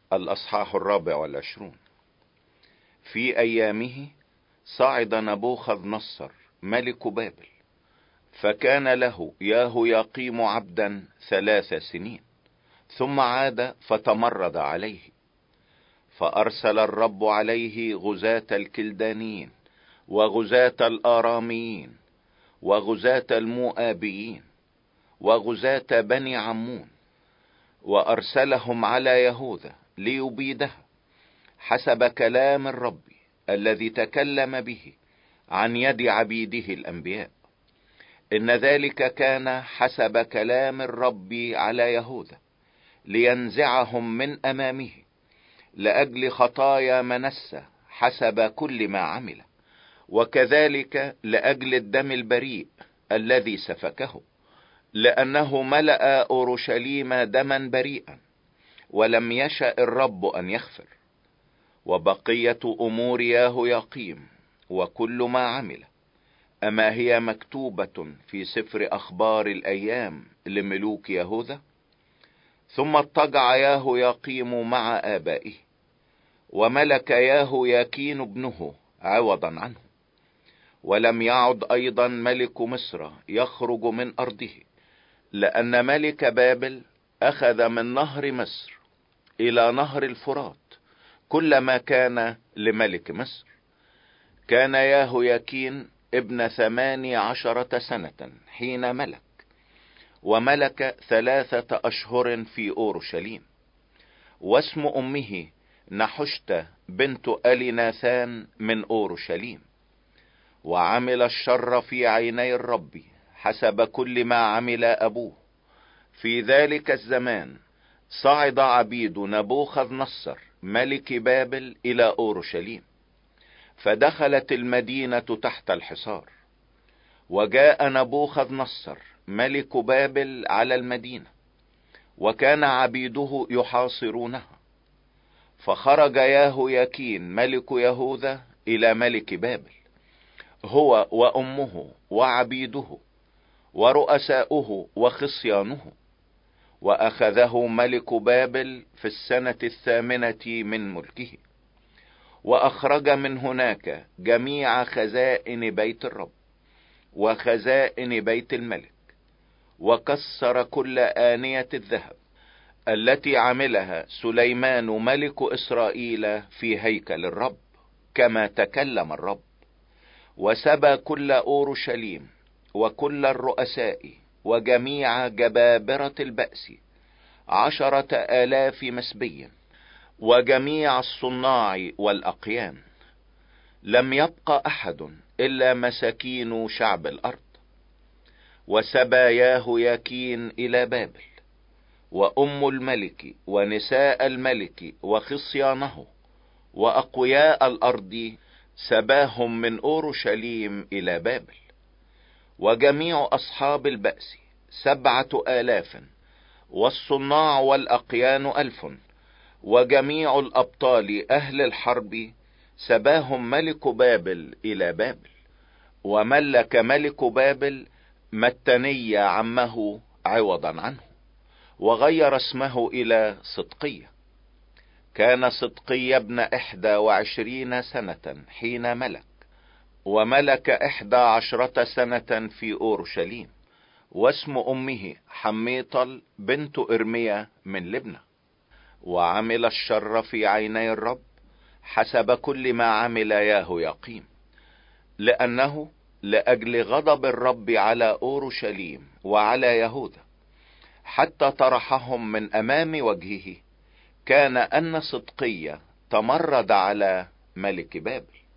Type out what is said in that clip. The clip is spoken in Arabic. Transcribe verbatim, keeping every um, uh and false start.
الأصحاح الرابع والعشرون. في أيامه صعد نبوخذ نصر ملك بابل، فكان له يهوياقيم عبدا ثلاث سنين، ثم عاد فتمرد عليه، فأرسل الرب عليه غزاة الكلدانيين وغزاة الآراميين وغزاة المؤابيين وغزاة بني عمون، وأرسلهم على يهوذا ليبيدها حسب كلام الرب الذي تكلم به عن يد عبيده الأنبياء، إن ذلك كان حسب كلام الرب على يهوذا لينزعهم من أمامه لأجل خطايا منسى حسب كل ما عمل، وكذلك لأجل الدم البريء الذي سفكه، لأنه ملأ أورشليم دما بريئا ولم يشأ الرب أن يغفر. وبقية أمور يهوياقيم وكل ما عمل، أما هي مكتوبة في سفر أخبار الأيام لملوك يهوذا؟ ثم اضطجع يهوياقيم مع آبائه، وملك يهوياكين ابنه عوضا عنه. ولم يعد أيضا ملك مصر يخرج من أرضه، لأن ملك بابل أخذ من نهر مصر إلى نهر الفرات كل ما كان لملك مصر. كان يهوياكين ابن ثماني عشرة سنة حين ملك، وملك ثلاثة أشهر في أورشليم. واسم أمه نحشت بنت أليناثان من أورشليم. وعمل الشر في عيني الرب حسب كل ما عمل أبوه. في ذلك الزمان صعد عبيد نبوخذ نصر ملك بابل إلى أورشليم، فدخلت المدينة تحت الحصار. وجاء نبوخذ نصر ملك بابل على المدينة، وكان عبيده يحاصرونها. فخرج يهوياكين ملك يهوذا إلى ملك بابل، هو وأمه وعبيده ورؤساؤه وخصيانه، وأخذه ملك بابل في السنة الثامنة من ملكه، وأخرج من هناك جميع خزائن بيت الرب وخزائن بيت الملك، وكسر كل آنية الذهب التي عملها سليمان ملك إسرائيل في هيكل الرب كما تكلم الرب. وسبى كل أورشليم وكل الرؤساء وجميع جبابرة البأس عشرة آلاف مسبي، وجميع الصناع والأقيان. لم يبق أحد إلا مساكين شعب الأرض. وسبى يهوياكين إلى بابل، وأم الملك ونساء الملك وخصيانه وأقوياء الأرض سباهم من أورشليم إلى بابل. وجميع أصحاب البأس سبعة آلاف، والصناع والأقيان ألف، وجميع الأبطال أهل الحرب سباهم ملك بابل إلى بابل. وملك ملك بابل متني عمه عوضا عنه، وغير اسمه إلى صدقية. كان صدقية ابن إحدى وعشرين سنة حين ملك، وملك إحدى عشرة سنة في أورشليم. واسم أمه حميطل بنت إرميا من لبنى. وعمل الشر في عيني الرب حسب كل ما عمل يهوياقيم، لأنه لأجل غضب الرب على أورشليم وعلى يهوذا حتى طرحهم من أمام وجهه، كان أن صدقية تمرد على ملك بابل.